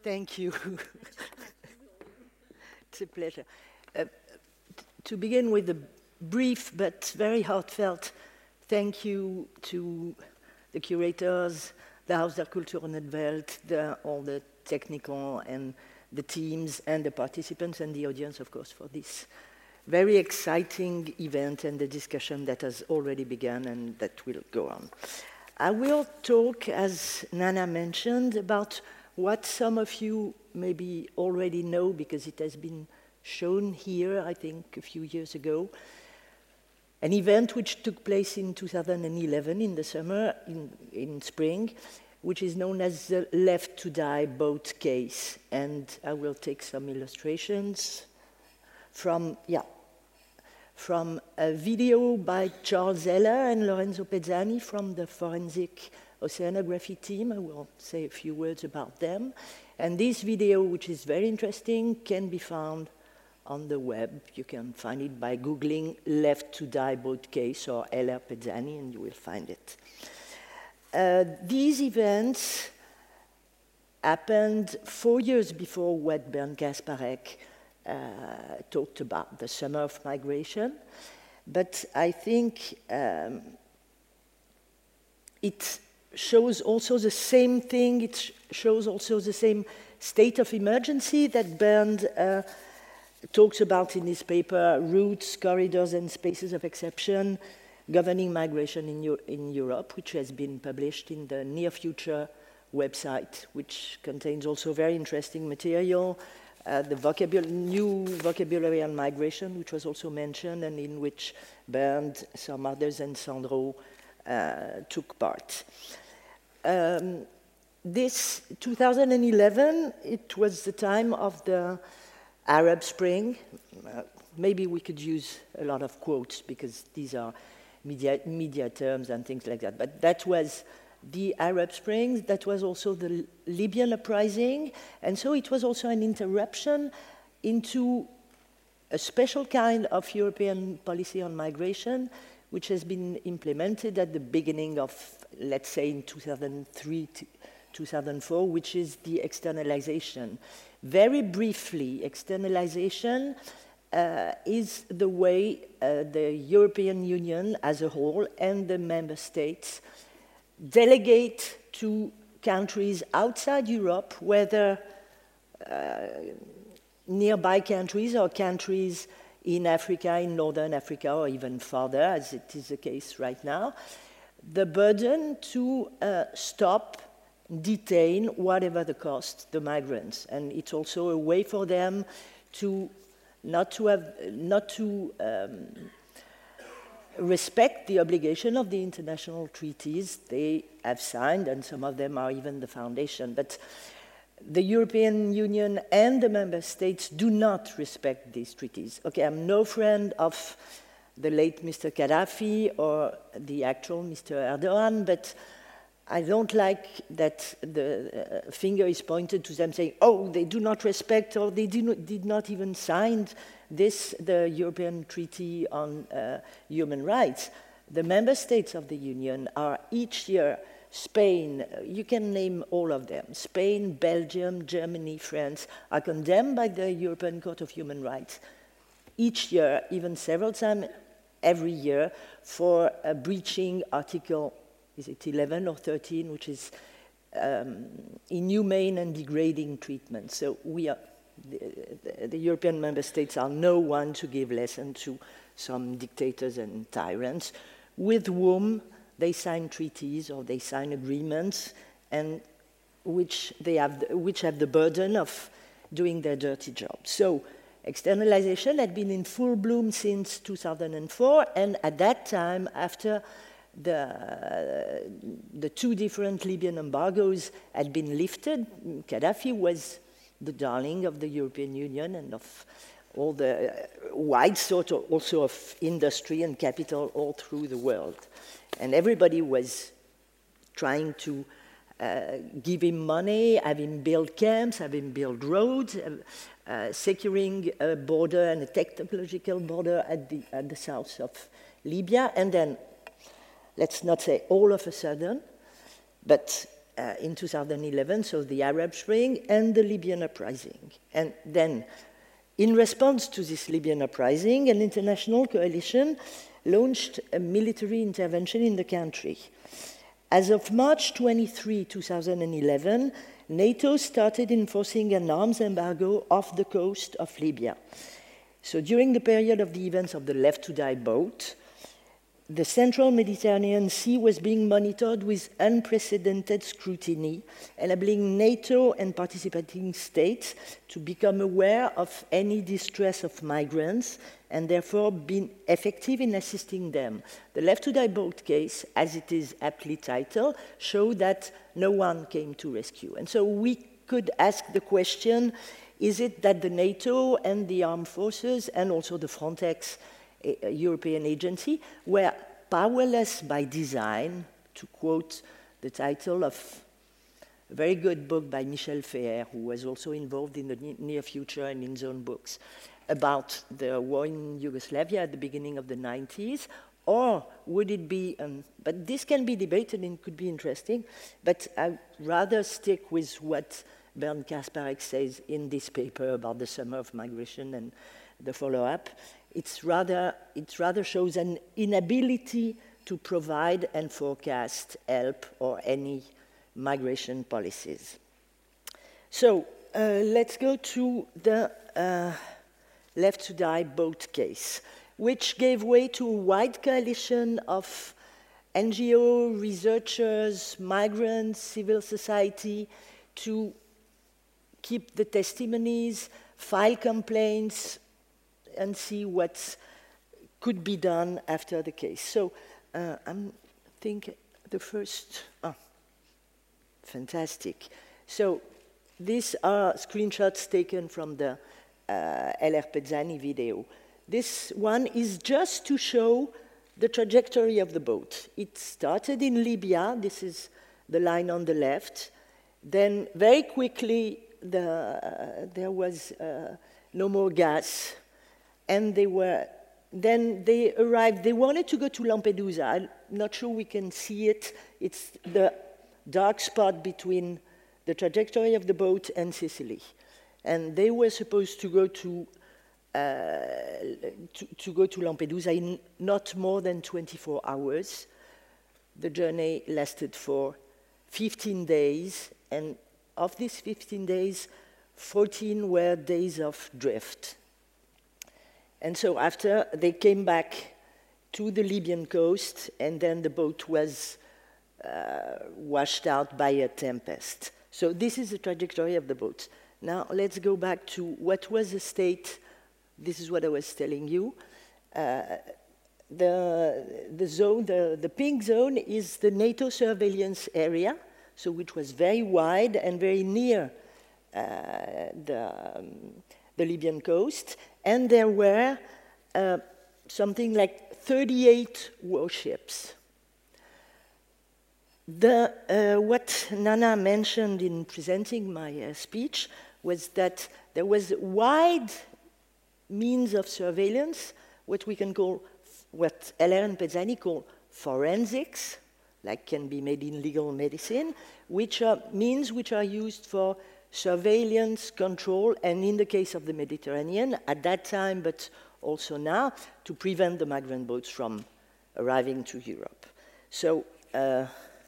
Thank you. It's a pleasure. To begin with a brief but very heartfelt thank you to the curators, the Haus der Kulturenwelt, all the technical and the teams and the participants and the audience, of course, for this very exciting event and the discussion that has already begun and that will go on. I will talk, as Nana mentioned, about what some of you maybe already know because it has been shown here, I think, a few years ago. An event which took place in 2011 in the summer, in spring, which is known as the Left to Die boat case. And I will take some illustrations from a video by Charles Eller and Lorenzo Pezzani from the Forensic Oceanography team. I will say a few words about them. And this video, which is very interesting, can be found on the web. You can find it by Googling Left to Die boat case or Eller Pezzani, and you will find it. These events happened 4 years before what Bernd Kasparek talked about, the summer of migration. But I think it shows also the same thing. It shows also the same state of emergency that Bernd talks about in his paper, Routes, Corridors and Spaces of Exception, Governing Migration in Europe, which has been published in the Near Future website, which contains also very interesting material, the new vocabulary on migration, which was also mentioned, and in which Bernd, some others, and Sandro took part. This 2011, it was the time of the Arab Spring. Maybe we could use a lot of quotes because these are media terms and things like that. But that was the Arab Spring. That was also the Libyan uprising. And so it was also an interruption into a special kind of European policy on migration, which has been implemented at the beginning of, let's say, in 2003 to 2004, which is the externalization. Very briefly, externalization is the way the European Union as a whole and the member states delegate to countries outside Europe, whether nearby countries or countries in Africa, in Northern Africa, or even farther, as it is the case right now, the burden to stop, detain, whatever the cost, the migrants. And it's also a way for them to not to respect the obligation of the international treaties they have signed, and some of them are even the foundation. But the European Union and the member states do not respect these treaties. Okay, I'm no friend of the late Mr. Gaddafi or the actual Mr. Erdogan, but I don't like that the finger is pointed to them saying, oh, they do not respect, or they did not even sign the European Treaty on Human Rights. The member states of the Union are each year, Spain, you can name all of them, Spain, Belgium, Germany, France, are condemned by the European Court of Human Rights each year, even several times every year, for breaching Article, is it 11 or 13, which is inhumane and degrading treatment. So we are, the European member states are no one to give lesson to some dictators and tyrants with whom they sign treaties or they sign agreements, and which have the burden of doing their dirty job. So externalization had been in full bloom since 2004, and at that time, after the two different Libyan embargoes had been lifted, Gaddafi was the darling of the European Union and of all the wide sort of also of industry and capital all through the world. And everybody was trying to give him money, have him build camps, have him build roads, securing a border and a technological border at the south of Libya. And then, let's not say all of a sudden, but in 2011, so the Arab Spring and the Libyan uprising. And then, in response to this Libyan uprising, an international coalition launched a military intervention in the country. As of March 23, 2011, NATO started enforcing an arms embargo off the coast of Libya. So during the period of the events of the Left to Die boat, the central Mediterranean Sea was being monitored with unprecedented scrutiny, enabling NATO and participating states to become aware of any distress of migrants and therefore being effective in assisting them. The Left to Die boat case, as it is aptly titled, showed that no one came to rescue. And so we could ask the question, is it that the NATO and the armed forces and also the Frontex European agency were powerless by design, to quote the title of a very good book by Michel Feher, who was also involved in the near future and in Zone Books, about the war in Yugoslavia at the beginning of the 90s, or would it be, but this can be debated and could be interesting, but I'd rather stick with what Bernd Kasparek says in this paper about the summer of migration and the follow-up. It rather shows an inability to provide and forecast help or any migration policies. So let's go to the Left to Die boat case, which gave way to a wide coalition of NGO, researchers, migrants, civil society to keep the testimonies, file complaints, and see what could be done after the case. So I think the first, fantastic. So these are screenshots taken from the LR Pezzani video. This one is just to show the trajectory of the boat. It started in Libya, this is the line on the left. Then very quickly there was no more gas. And then they arrived, they wanted to go to Lampedusa. I'm not sure we can see it. It's the dark spot between the trajectory of the boat and Sicily. And they were supposed to go to Lampedusa in not more than 24 hours. The journey lasted for 15 days, and of these 15 days, 14 were days of drift. And so after, they came back to the Libyan coast, and then the boat was washed out by a tempest. So this is the trajectory of the boat. Now let's go back to what was the state. This is what I was telling you. The pink zone is the NATO surveillance area, so which was very wide and very near the Libyan coast, and there were something like 38 warships. What Nana mentioned in presenting my speech was that there was wide means of surveillance, what we can call, what LR and Pezzani call forensics, like can be made in legal medicine, which are means which are used for surveillance, control, and in the case of the Mediterranean, at that time, but also now, to prevent the migrant boats from arriving to Europe. So, there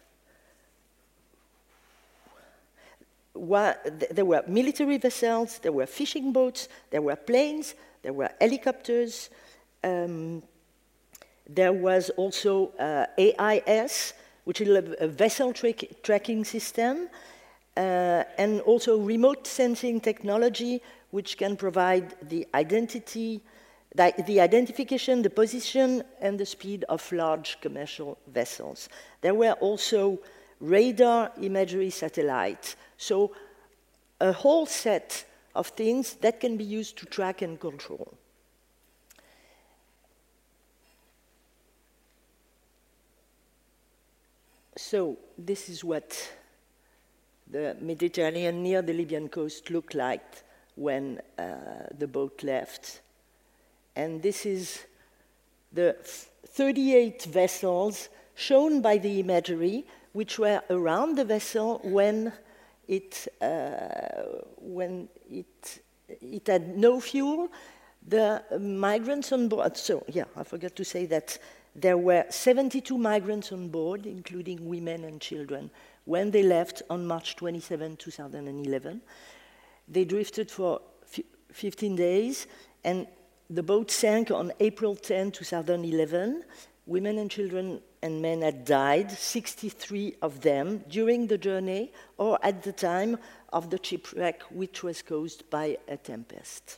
were military vessels, there were fishing boats, there were planes, there were helicopters, there was also AIS, which is a vessel tracking system, and also remote sensing technology, which can provide the identification, the position, and the speed of large commercial vessels. There were also radar imagery satellites, so a whole set of things that can be used to track and control. So this is what the Mediterranean near the Libyan coast looked like when the boat left. And this is the 38 vessels shown by the imagery, which were around the vessel when it had no fuel. The migrants on board, so yeah, I forgot to say that there were 72 migrants on board, including women and children, when they left on March 27, 2011. They drifted for 15 days, and the boat sank on April 10, 2011. Women and children and men had died, 63 of them, during the journey or at the time of the shipwreck, which was caused by a tempest.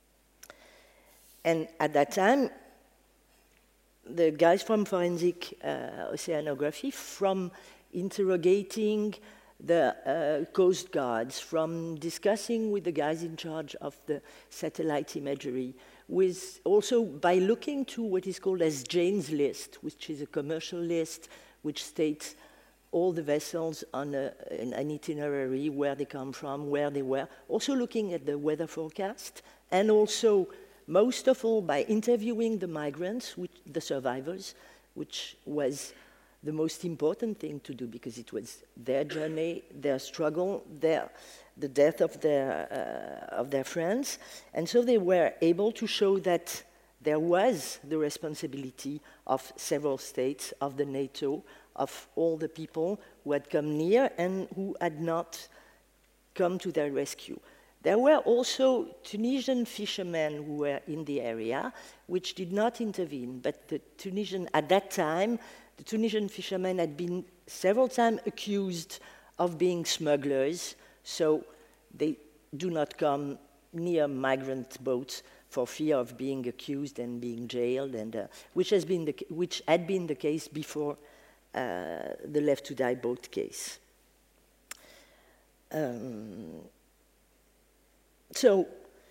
And at that time, the guys from forensic oceanography, from interrogating the coast guards, from discussing with the guys in charge of the satellite imagery, with also by looking to what is called as Jane's List, which is a commercial list which states all the vessels on an itinerary, where they come from, where they were, also looking at the weather forecast, and also, most of all, by interviewing the migrants, the survivors, which was the most important thing to do because it was their journey, their struggle, the death of their friends. And so they were able to show that there was the responsibility of several states, of the NATO, of all the people who had come near and who had not come to their rescue. There were also Tunisian fishermen who were in the area, which did not intervene, but at that time, the Tunisian fishermen had been several times accused of being smugglers, so they do not come near migrant boats for fear of being accused and being jailed, and which had been the case before the Left to Die boat case. So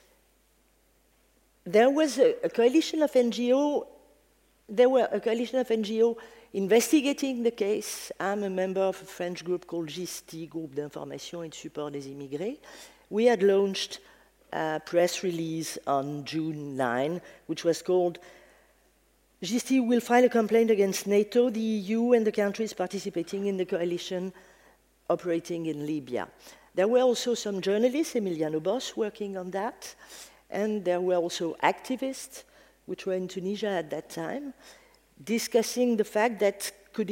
there was a coalition of NGO. There were a coalition of NGO investigating the case. I'm a member of a French group called GISTI, Groupe d'Information et de Support des Immigrés. We had launched a press release on June 9, which was called GISTI will file a complaint against NATO, the EU, and the countries participating in the coalition operating in Libya. There were also some journalists, Emiliano Bosch, working on that, and there were also activists, which were in Tunisia at that time, discussing the fact that could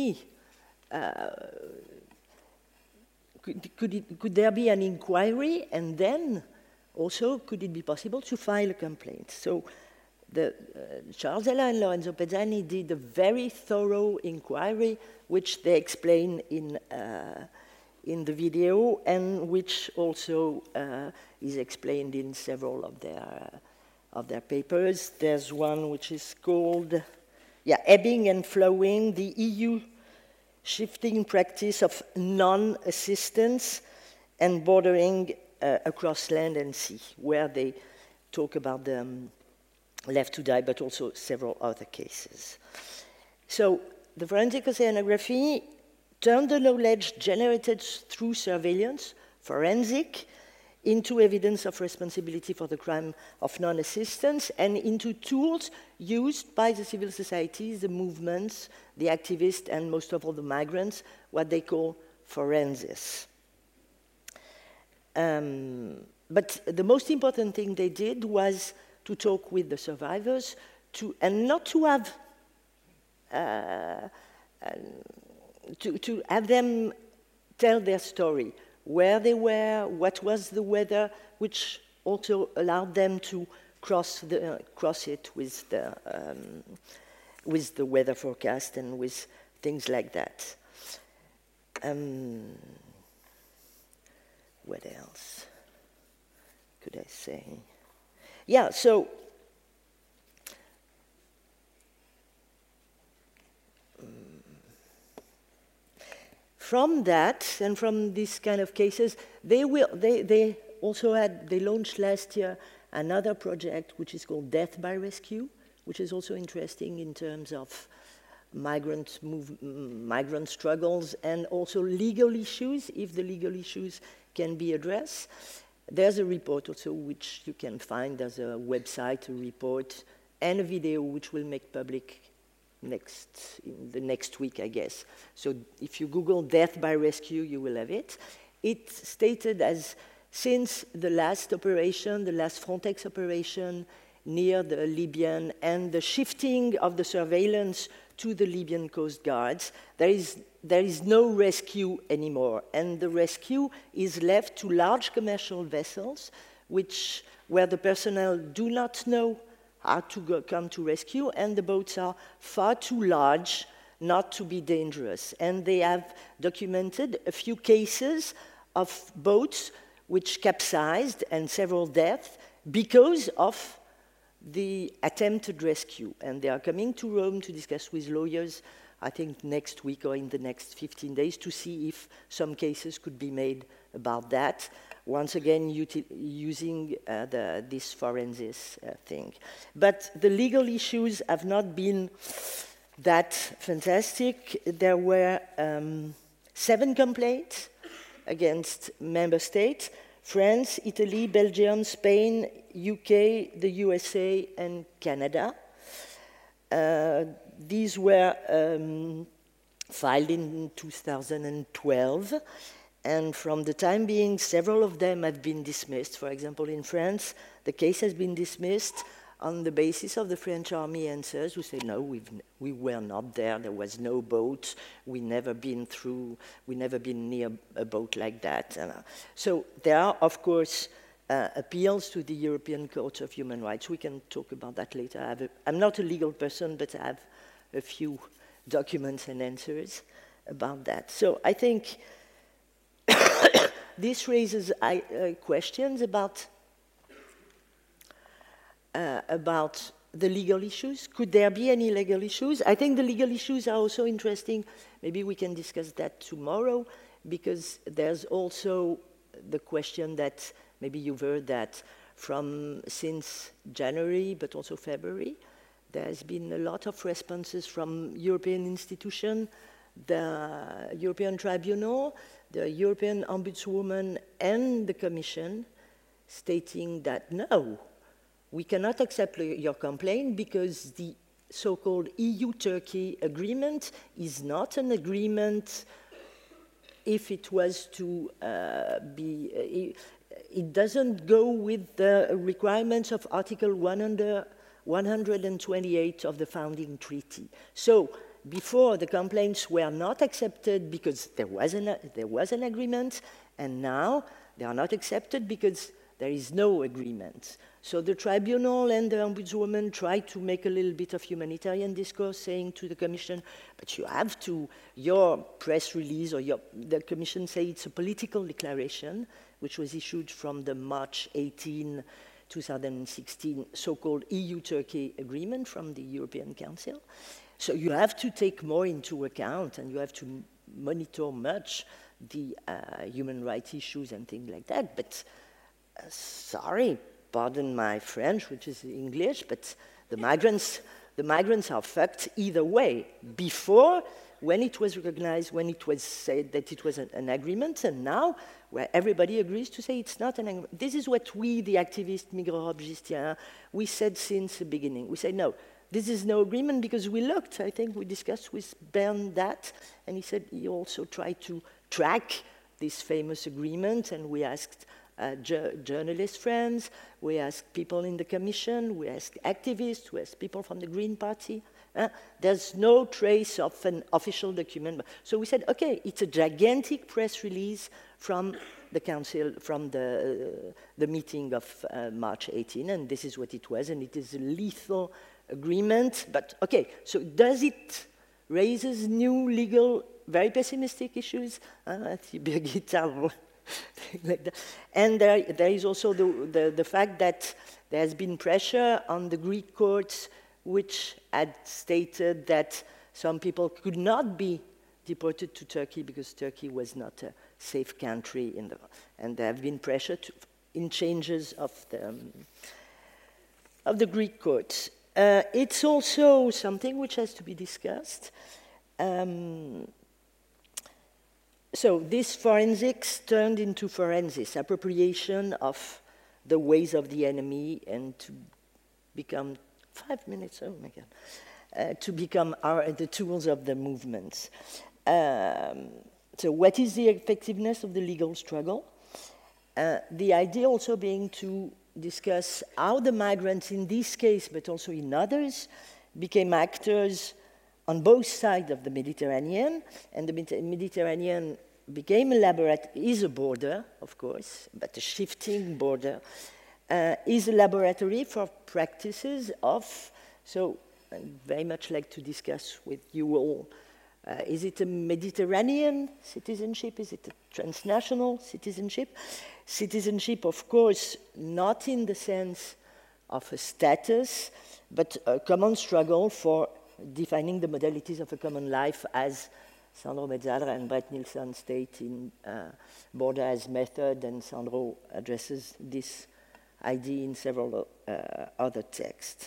there be an inquiry, and then also could it be possible to file a complaint? So Charles Ella and Lorenzo Pezzani did a very thorough inquiry, which they explain in the video, and which also is explained in several of their papers. There's one which is called, Ebbing and Flowing, the EU Shifting Practice of Non-Assistance and Bordering Across Land and Sea, where they talk about the Left to Die, but also several other cases. So the forensic oceanography turned the knowledge generated through surveillance, forensic, into evidence of responsibility for the crime of non-assistance and into tools used by the civil societies, the movements, the activists, and most of all the migrants, what they call forensics. But the most important thing they did was to talk with the survivors and not to have to have them tell their story, where they were, what was the weather, which also allowed them to cross it with the weather forecast and with things like that. What else could I say? Yeah, so from that and from these kind of cases, they launched last year another project which is called Death by Rescue, which is also interesting in terms of migrant struggles and also legal issues, if the legal issues can be addressed. There's a report also which you can find. There's a website, a report, and a video which will make public in the next week, I guess. So if you Google death by rescue, you will have it. It's stated as, since the last operation, the last Frontex operation near the Libyan and the shifting of the surveillance to the Libyan Coast Guards, there is no rescue anymore. And the rescue is left to large commercial vessels, where the personnel do not know how to come to rescue, and the boats are far too large not to be dangerous. And they have documented a few cases of boats which capsized and several deaths because of the attempted rescue. And they are coming to Rome to discuss with lawyers, I think next week or in the next 15 days, to see if some cases could be made about that. Once again, using this forensics thing. But the legal issues have not been that fantastic. There were 7 complaints against member states: France, Italy, Belgium, Spain, UK, the USA, and Canada. These were filed in 2012. And from the time being, several of them have been dismissed. For example, in France, the case has been dismissed on the basis of the French army answers, who say, no, we were not there, there was no boat, we never been near a boat like that. So there are, of course, appeals to the European Court of Human Rights. We can talk about that later. I'm not a legal person, but I have a few documents and answers about that. So I think this raises questions about the legal issues. Could there be any legal issues? I think the legal issues are also interesting. Maybe we can discuss that tomorrow, because there's also the question that maybe you've heard that since January, but also February, there's been a lot of responses from European institutions, the European Tribunal, the European Ombudswoman, and the Commission, stating that no, we cannot accept your complaint because the so-called EU-Turkey agreement is not an agreement. If it was to it doesn't go with the requirements of Article 128 of the founding treaty. So before, the complaints were not accepted because there was an agreement, and now they are not accepted because there is no agreement. So the tribunal and the ombudswoman try to make a little bit of humanitarian discourse, saying to the Commission, but you have to, your press release, or the Commission say it's a political declaration, which was issued from the March 18, 2016, so-called EU-Turkey agreement from the European Council. So you have to take more into account, and you have to monitor much the human rights issues and things like that. But sorry, pardon my French, which is English, but the migrants are fucked either way. Before, when it was recognized, when it was said that it was an agreement, and now, where everybody agrees to say it's not an agreement. This is what we, the activists, Migrants Robustistes, we said since the beginning. We say, no, this is no agreement, because we looked, I think we discussed with Bern that, and he said he also tried to track this famous agreement, and we asked journalist friends, we asked people in the Commission, we asked activists, we asked people from the Green Party. There's no trace of an official document. So we said, okay, it's a gigantic press release from the Council, from the meeting of March 18, and this is what it was, and it is a lethal agreement. But okay, so does it raises new legal, very pessimistic issues? Like that. And there is also the fact that there has been pressure on the Greek courts, which had stated that some people could not be deported to Turkey because Turkey was not a safe country, and there have been pressure in changes of the Greek courts. It's also something which has to be discussed. So this forensics turned into forensics, appropriation of the ways of the enemy, and to become 5 minutes, oh my God. to become the tools of the movements. So what is the effectiveness of the legal struggle? The idea also being to discuss how the migrants in this case, but also in others, became actors on both sides of the Mediterranean, and the Mediterranean became is a border, of course, but a shifting border, is a laboratory for practices of, so I'd very much like to discuss with you all, is it a Mediterranean citizenship? Is it a transnational citizenship? Citizenship, of course, not in the sense of a status, but a common struggle for defining the modalities of a common life, as Sandro Mezzadra and Bret Nilsson state in Border as Method, and Sandro addresses this idea in several other texts.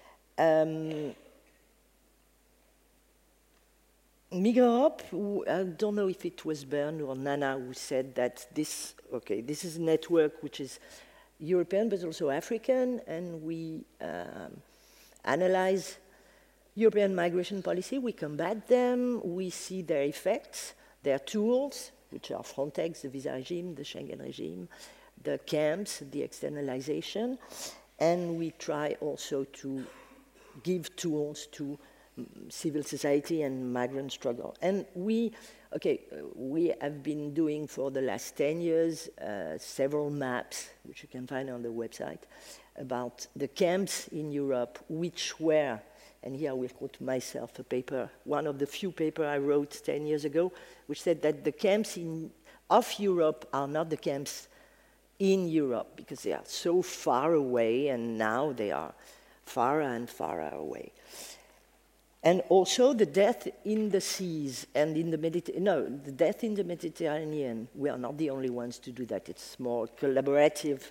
Migreurope, I don't know if it was Bern or Nana who said that this is a network which is European but also African, and we analyze European migration policy, we combat them, we see their effects, their tools, which are Frontex, the visa regime, the Schengen regime, the camps, the externalization, and we try also to give tools to civil society and migrant struggle. And we have been doing for the last 10 years several maps, which you can find on the website, about the camps in Europe, which were, and here I will quote myself a paper, one of the few papers I wrote 10 years ago, which said that the camps of Europe are not the camps in Europe, because they are so far away, and now they are farther and farther away. And also the death in the seas and in the the death in the Mediterranean, we are not the only ones to do that. It's more collaborative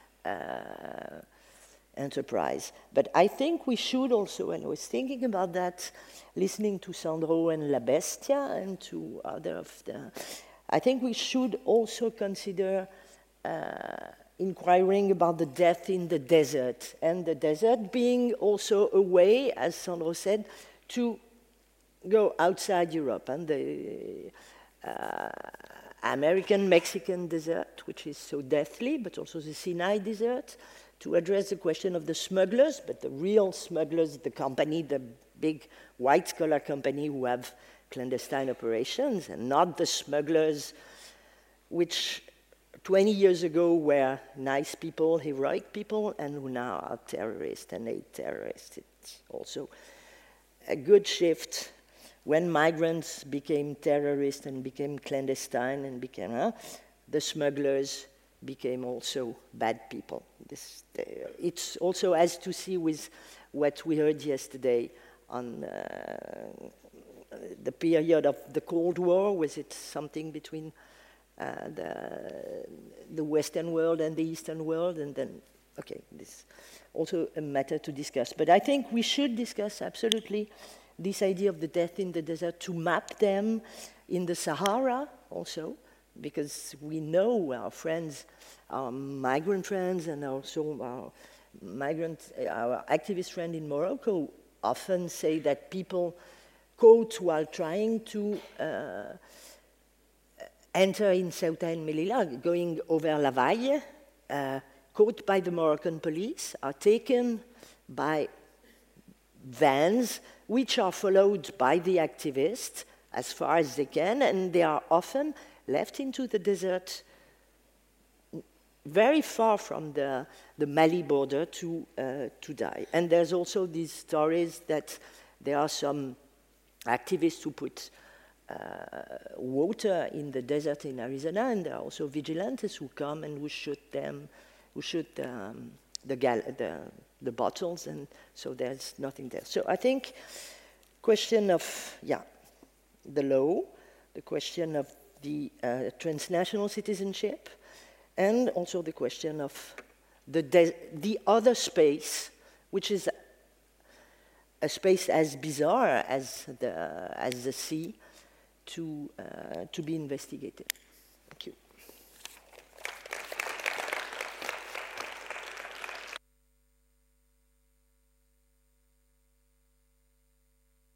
enterprise. But I think we should also, and I was thinking about that, listening to Sandro and La Bestia and to other of the, I think we should also consider inquiring about the death in the desert, and the desert being also a way, as Sandro said, to go outside Europe, and the American-Mexican desert, which is so deathly, but also the Sinai desert, to address the question of the smugglers, but the real smugglers, the company, the big white-collar company who have clandestine operations, and not the smugglers which 20 years ago were nice people, heroic people, and who now are terrorists and aid terrorists. It's also a good shift. When migrants became terrorists and became clandestine and became, the smugglers became also bad people. It also has to see with what we heard yesterday on the period of the Cold War. Was it something between the Western world and the Eastern world? And then, this also a matter to discuss. But I think we should discuss absolutely this idea of the death in the desert, to map them in the Sahara also, because we know our friends, our migrant friends, and also our activist friend in Morocco often say that people caught while trying to enter in Ceuta and Melilla, going over La Valle, caught by the Moroccan police, are taken by vans, which are followed by the activists as far as they can, and they are often left into the desert very far from the Mali border to die. And there's also these stories that there are some activists who put water in the desert in Arizona, and there are also vigilantes who come and who shoot them, who shoot the bottles, and so there's nothing there. So I think question of the law, the question of the transnational citizenship, and also the question of the other space, which is a space as bizarre as the sea, to be investigated. Thank you.